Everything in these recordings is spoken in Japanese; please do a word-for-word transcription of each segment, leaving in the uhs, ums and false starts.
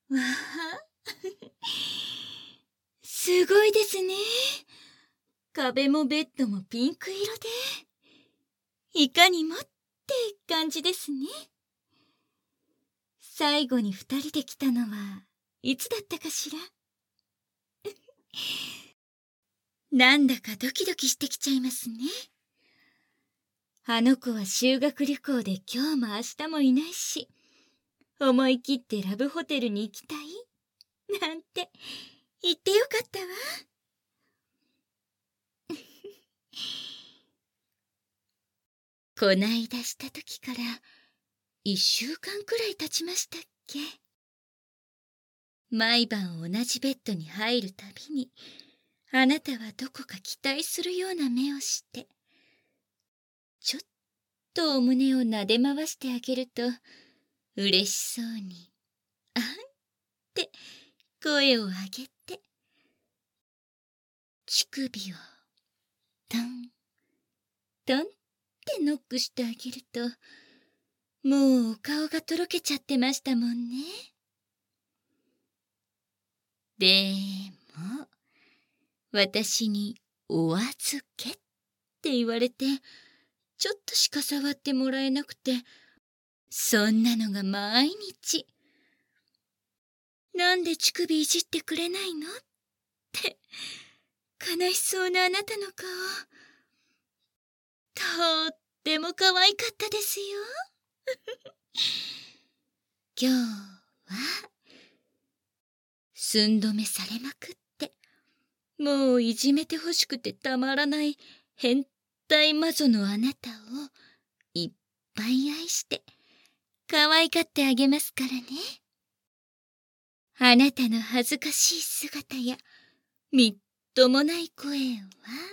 わあ、すごいですね。壁もベッドもピンク色で、いかにもって感じですね。最後に二人で来たのはいつだったかしら。なんだかドキドキしてきちゃいますね。あの子は修学旅行で今日も明日もいないし、思い切ってラブホテルに行きたいなんて言ってよかったわ。こないだした時から一週間くらい経ちましたっけ。毎晩同じベッドに入るたびに、あなたはどこか期待するような目をして、ちょっとお胸を撫で回してあげると、嬉しそうに、あんって声を上げて、乳首をトン、トンってノックしてあげると、もうお顔がとろけちゃってましたもんね。でも、私にお預けって言われて、ちょっとしか触ってもらえなくて、そんなのが毎日。なんで乳首いじってくれないのって、悲しそうなあなたの顔、とっても可愛かったですよ。今日は、寸止めされまくって、もういじめてほしくてたまらない変態魔女のあなたをいっぱい愛して可愛がってあげますからね。あなたの恥ずかしい姿やみっともない声は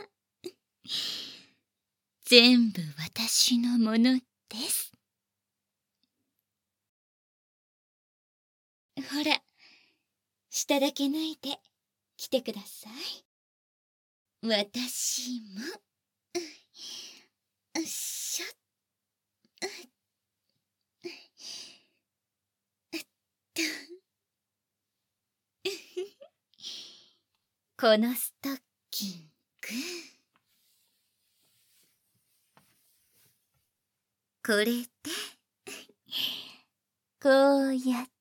全部私のものです。ほら、下だけ脱いで来てください。私も、うっしょ、うっ、うっと。このストッキング、これで、こうやって、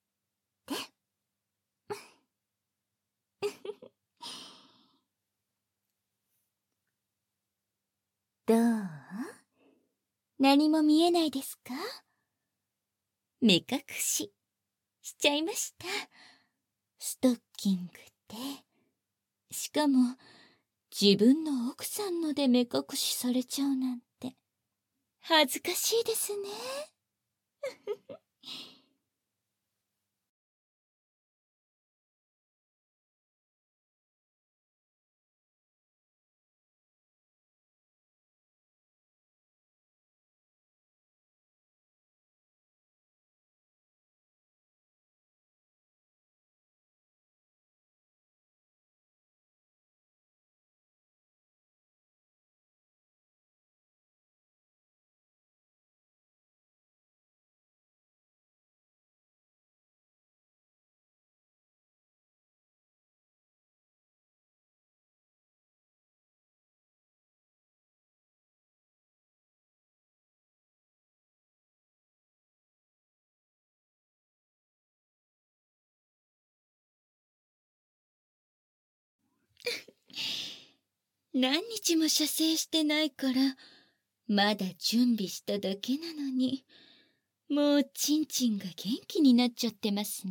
どう？何も見えないですか？目隠ししちゃいました。ストッキングで、しかも自分の奥さんので目隠しされちゃうなんて恥ずかしいですね。何日も射精してないからまだ準備しただけなのに、もうチンチンが元気になっちゃってますね。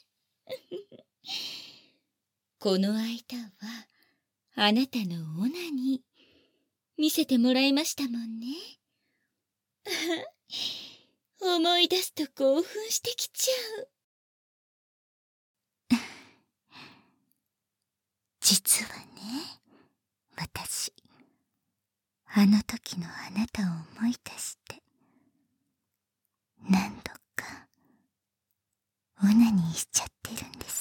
この間はあなたのオナに見せてもらいましたもんね。思い出すと興奮してきちゃう。実はね、私、あの時のあなたを思い出して、何度か、オナニーしちゃってるんです。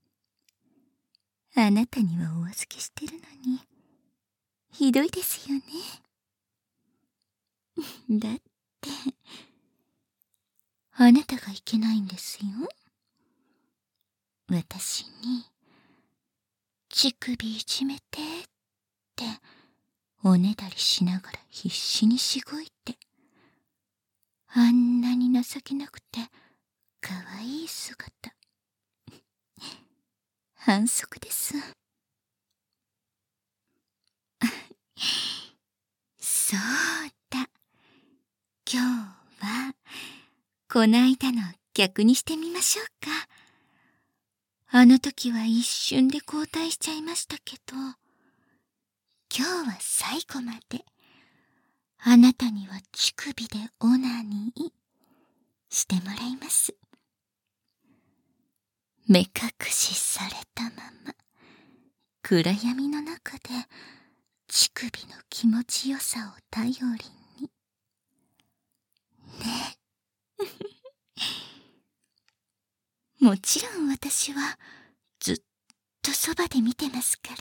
あなたにはお預けしてるのに、ひどいですよね。だって、あなたがいけないんですよ。 私に、乳首いじめてって、おねだりしながら必死にしごいて、あんなに情けなくて、かわいい姿。反則です。そうだ。今日は、こないだの逆にしてみましょうか。あの時は一瞬で交代しちゃいましたけど、今日は最後まで、あなたには乳首でオナニーしてもらいます。目隠しされたまま、暗闇の中で乳首の気持ちよさを頼りに。ね。もちろん私はずっとそばで見てますから。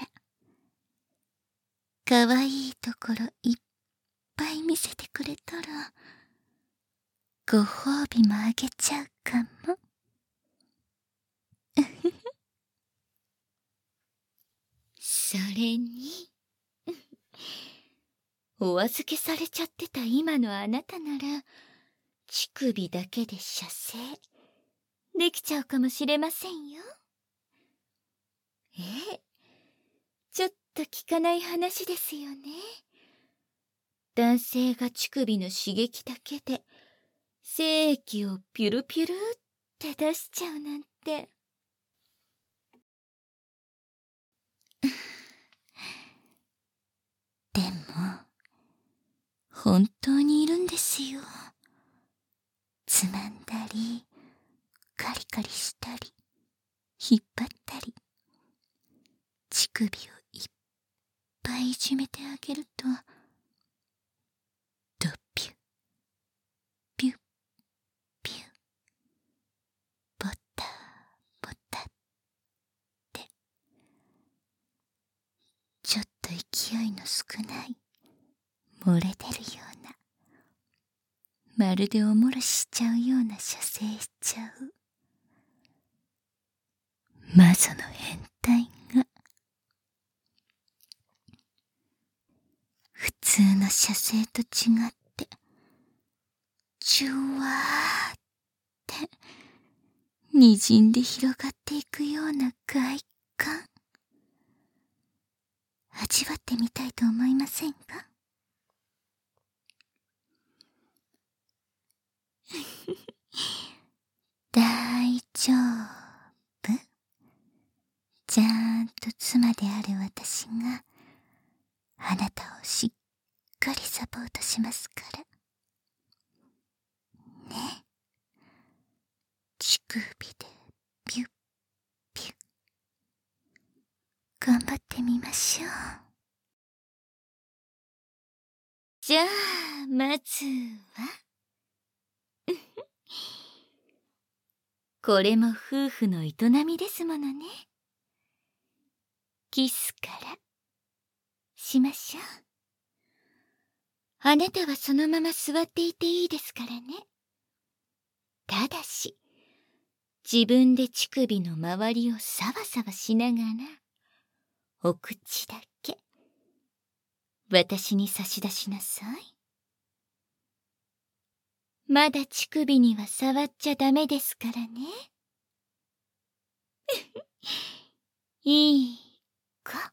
かわいいところいっぱい見せてくれたら、ご褒美もあげちゃうかも。それに、お預けされちゃってた今のあなたなら、乳首だけで射精できちゃうかもしれませんよ。ええ、ちょっと聞かない話ですよね。男性が乳首の刺激だけで精液をピュルピュルって出しちゃうなんて。でも本当にいるんですよ。つまんだりカリカリしたり引っ張ったり、乳首をいっぱいいじめてあげると、ドピュピュピュボタボタって、ちょっと勢いの少ない漏れ出るような、まるでおもらししちゃうような射精しちゃう魔女の変態が、普通の射精と違ってジュワーって滲んで広がっていくような快感、味わってみたいと思いませんか？大丈夫。ちゃんと妻である私があなたをしっかりサポートしますからね。乳首でピュッピュッ、頑張ってみましょう。じゃあまずはこれも夫婦の営みですものね。キスからしましょう。あなたはそのまま座っていていいですからね。ただし、自分で乳首の周りをサバサバしながら、お口だけ私に差し出しなさい。まだ乳首には触っちゃダメですからね。いいか。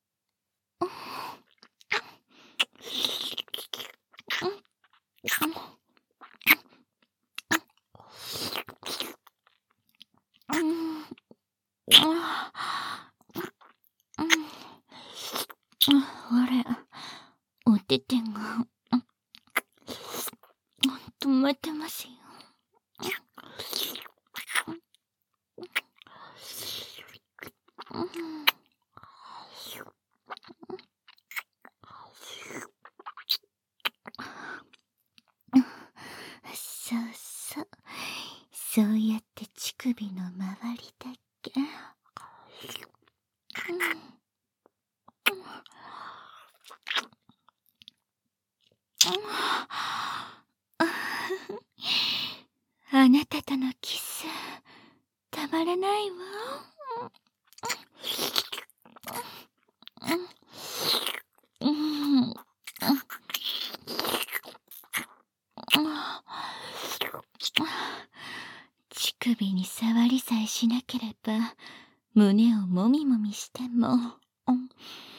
あれ、お手手が止まってますよ。そうそう、そうやって乳首の周りだけ、あなたとのキスたまらないわ。 首に触りさえしなければ、胸をもみもみしても、うん、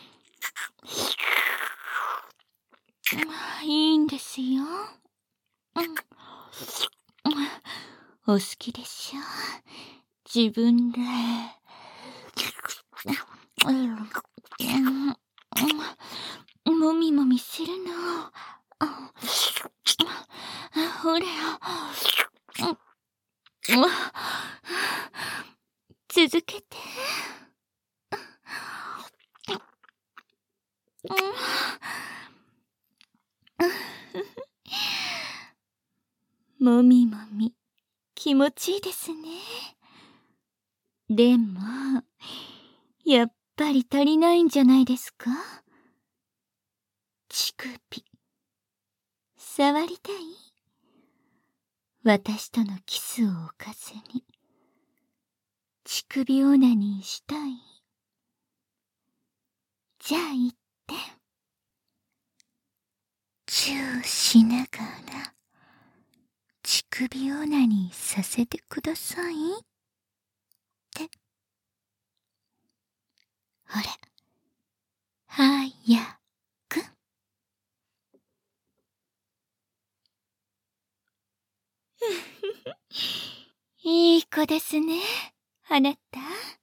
いいんですよ。うん、お好きでしょ。自分で。もみもみするの。ほれ。続けて。もみもみ、気持ちいいですね。でも、やっぱり足りないんじゃないですか？乳首、触りたい？私とのキスを置かずに、乳首オナニーしたい？じゃあ言って。チューしながら、乳首オナニーさせてくださいって。ほれ、早く。いい子ですね、あなた。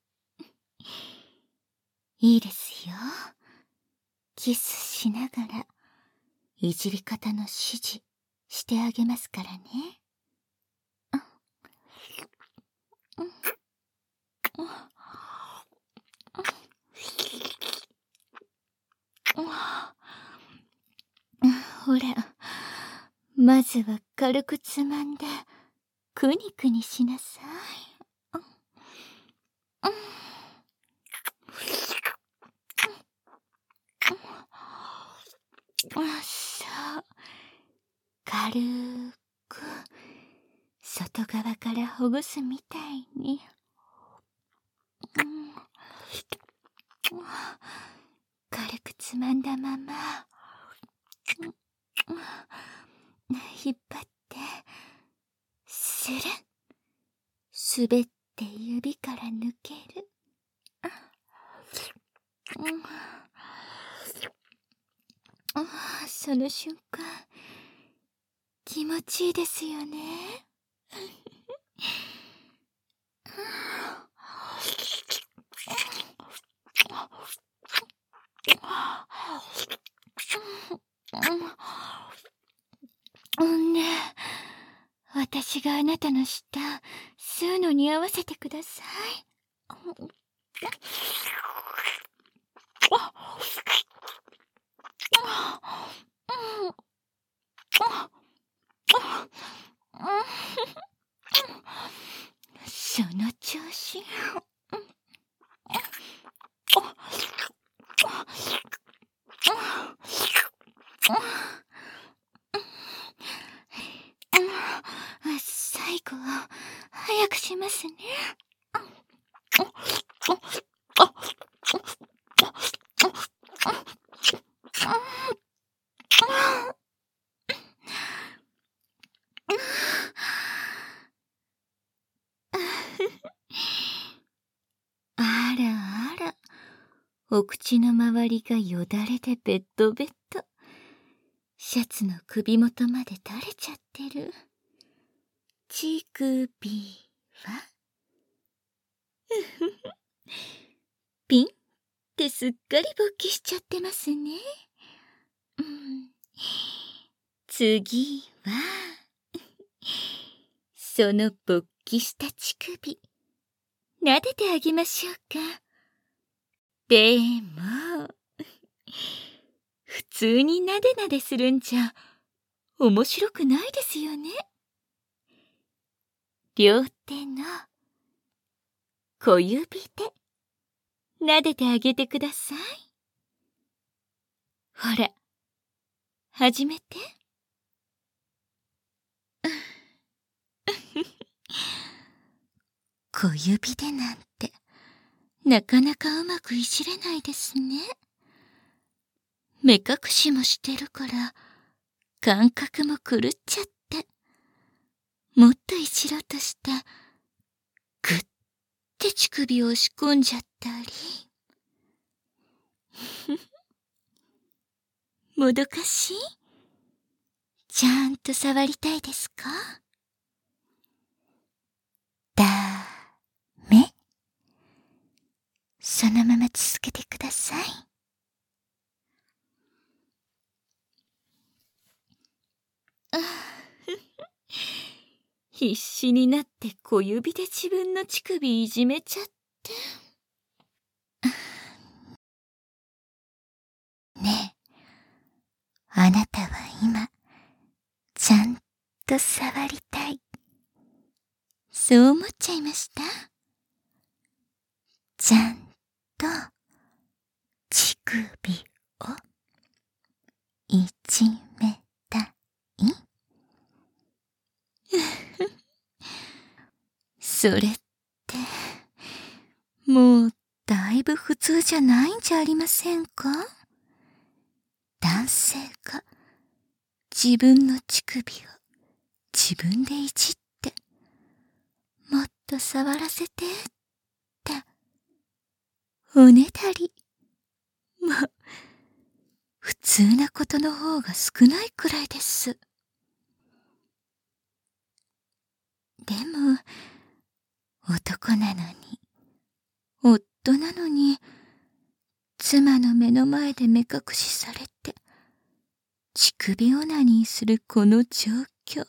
いいですよ。キスしながら、いじり方の指示してあげますからね。ほら、まずは軽くつまんで、くにくにしなさい。そう、軽く外側からほぐすみたいに。軽くつまんだまま、引っ張って、スルン、滑って指から抜ける。その瞬間、気持ちいいですよね。ねえ、私があなたの舌、吸うのに合わせてください。その調子。最後は早くしますね。あらあら、お口の周りがよだれでベッドベッド。シャツの首元まで垂れちゃってる。乳首はピンってすっかり勃起しちゃってますね。うん、次はその勃起した乳首撫でてあげましょうか。でも普通になでなでするんじゃ面白くないですよね。両手の小指で撫でてあげてください。ほら、始めて。小指でなんてなかなかうまくいじれないですね。目隠しもしてるから感覚も狂っちゃって、もっといじろうとしてぐって乳首を押し込んじゃったり。もどかしい？ちゃんと触りたいですか？だめ。そのまま続けてください。あ必死になって小指で自分の乳首いじめちゃって。ねえ、あなたは今、ちゃんと触りたい。そう思っちゃいました？ちゃんと、乳首を、いじめたい？それって、もう、だいぶ普通じゃないんじゃありませんか？男性が、自分の乳首を、自分でいじって、もっと触らせて、って、おねだり。もう、普通なことの方が少ないくらいです。でも、男なのに、夫なのに、妻の目の前で目隠しされて、乳首オナニーするこの状況。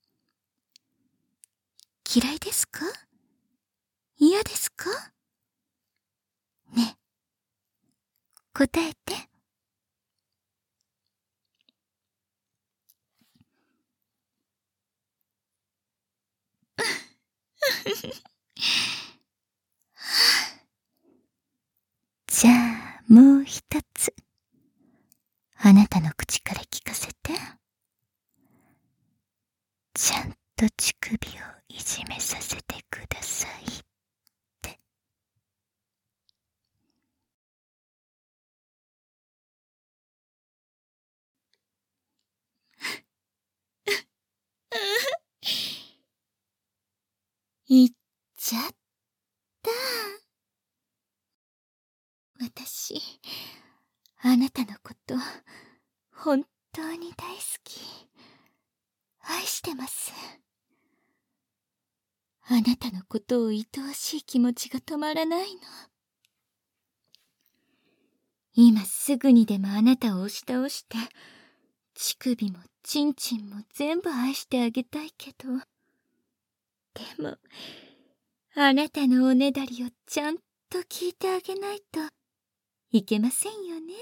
嫌いですか？嫌ですか？ねえ、答えて。じゃあ、もう一つ。あなたの口から聞かせて。ちゃんと乳首をいじめさせてくださいって。言っちゃった。私、あなたのこと、本当に大好き。愛してます。あなたのことを愛おしい気持ちが止まらないの。今すぐにでもあなたを押し倒して、乳首もチンチンも全部愛してあげたいけど。でも、あなたのおねだりをちゃんと聞いてあげないといけませんよね。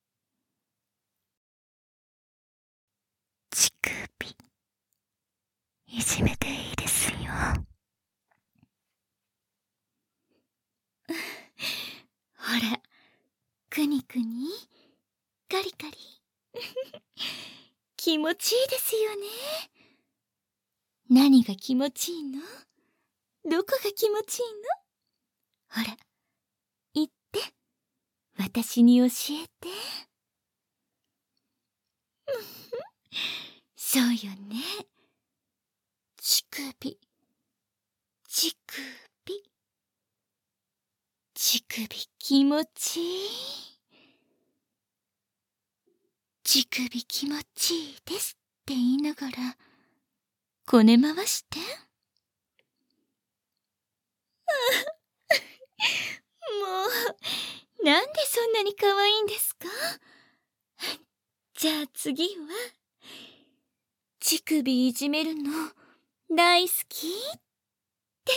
乳首、いじめていいですよ。ほら、くにくに、カリカリ。気持ちいいですよね。何が気持ちいいの？どこが気持ちいいの？ほら、言って、私に教えて。そうよね。乳首、乳首、乳首気持ちいい。乳首気持ちいいですって言いながら、こね回して。もう、なんでそんなに可愛いんですか？じゃあ次は、乳首いじめるの大好きって。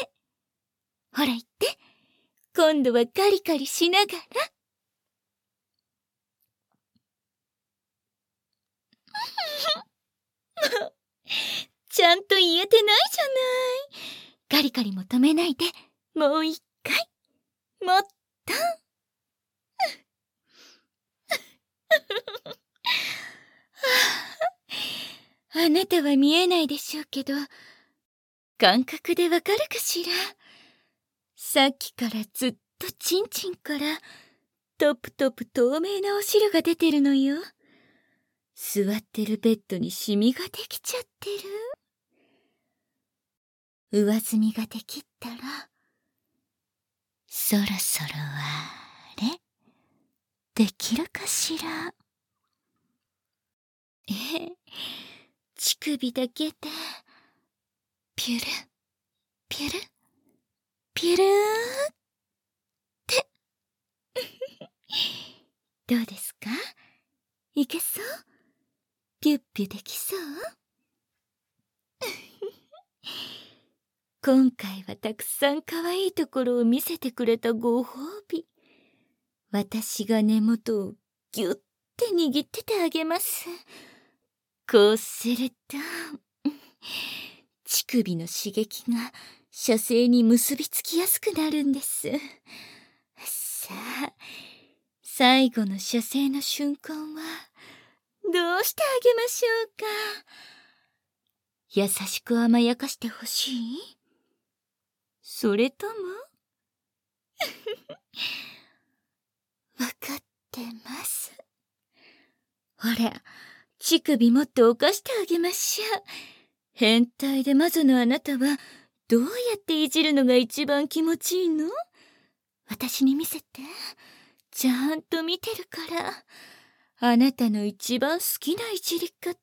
ほら言って、今度はカリカリしながら。ちゃんと言えてないじゃない。カリカリも止めないで、もう一回。もっと。あなたは見えないでしょうけど、感覚でわかるかしら。さっきからずっとチンチンからトプトプ透明なお汁が出てるのよ。座ってるベッドにシミができちゃってる。上澄みができったらそろそろあれできるかしら。え、乳首だけで、ピュル、ピュル、ピュルーって。どうですか？いけそう？ピュッピュできそう？今回はたくさん可愛いところを見せてくれたご褒美。私が根元をぎゅって握っててあげます。こうすると、乳首の刺激が射精に結びつきやすくなるんです。さあ、最後の射精の瞬間は、どうしてあげましょうか。優しく甘やかしてほしい？それともわかってます。ほら、乳首もっと起こしてあげましょう。変態で魔女のあなたは、どうやっていじるのが一番気持ちいいの？私に見せて。ちゃんと見てるから。あなたの一番好きないじり方。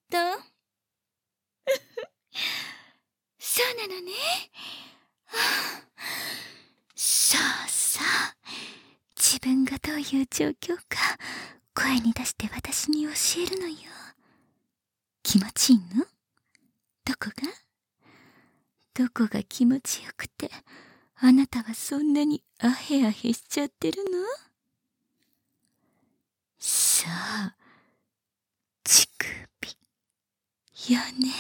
そうなのね。はあ、そうそう。自分がどういう状況か声に出して私に教えるのよ。気持ちいいの？どこが？どこが気持ちよくてあなたはそんなにアヘアヘしちゃってるの？そう、乳首よね。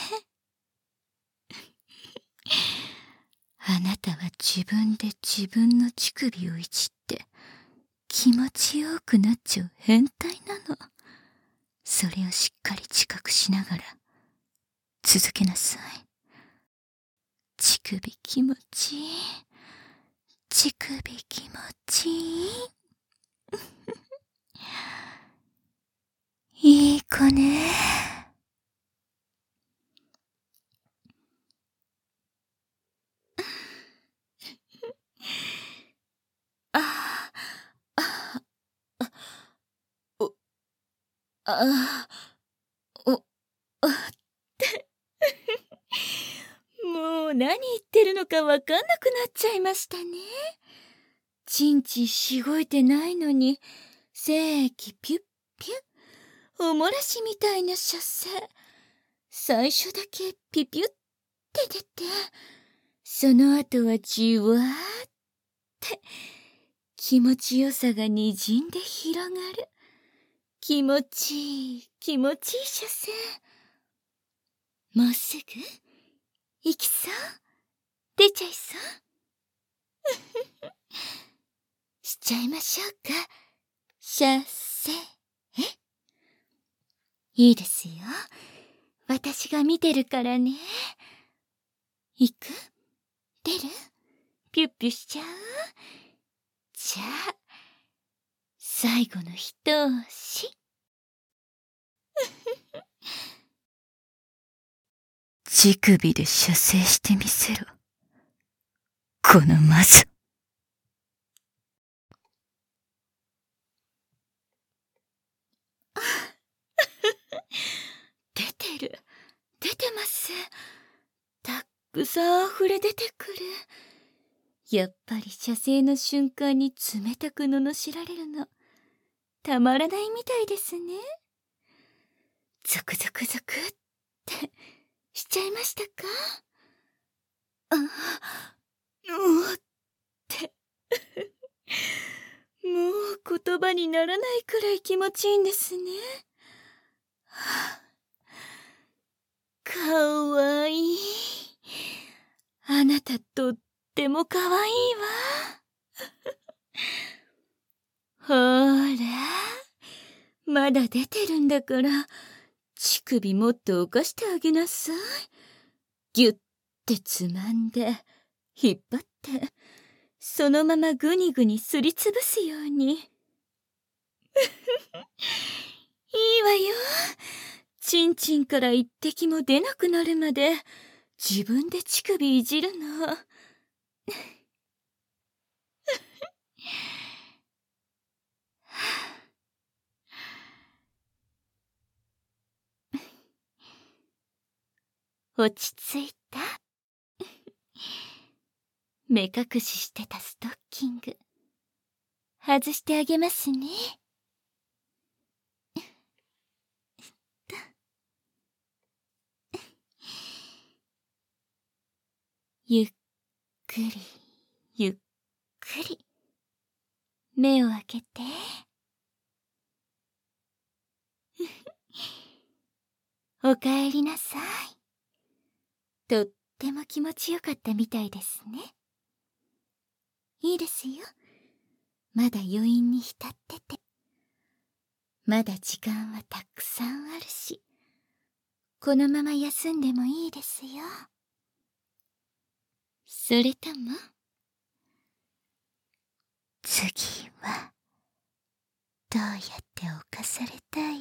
あなたは自分で自分の乳首をいじって気持ちよくなっちゃう変態なの。それをしっかり自覚しながら続けなさい。乳首気持ちいい。乳首気持ちいい。いい子ね。ああ、あ、お、あ、お、あって。もう何言ってるのかわかんなくなっちゃいましたね。ちんちんしごいてないのに、精液ピュッピュッ、おもらしみたいな射精。最初だけピピュって出て、その後はじわーって、気持ちよさがにじんで広がる。気持ちいい、気持ちいい射精。もうすぐ行きそう？出ちゃいそう？しちゃいましょうか。射精。え？いいですよ。私が見てるからね。行く？出る？ピュッピュしちゃう？じゃあ、最後の一押し。乳首で射精してみせろ。この魔女。出てる。出てます。たくさん溢れ出てくる。やっぱり射精の瞬間に冷たく罵られるの、たまらないみたいですね。ゾクゾクゾクってしちゃいましたか？あ、もうってもう言葉にならないくらい気持ちいいんですね。はあ、かわいい。あなたとってもかわいいわ。ほーら、まだ出てるんだから、乳首もっと起こしてあげなさい。ぎゅってつまんで、引っ張って、そのままぐにぐにすりつぶすように。いいわよ。ちんちんから一滴も出なくなるまで、自分で乳首いじるの。 落ち着いた。目隠ししてたストッキング外してあげますね。ゆっくりゆっくり目を開けて。おかえりなさい。とっても気持ちよかったみたいですね。いいですよ。まだ余韻に浸ってて。まだ時間はたくさんあるし、このまま休んでもいいですよ。それとも、次はどうやって犯されたい？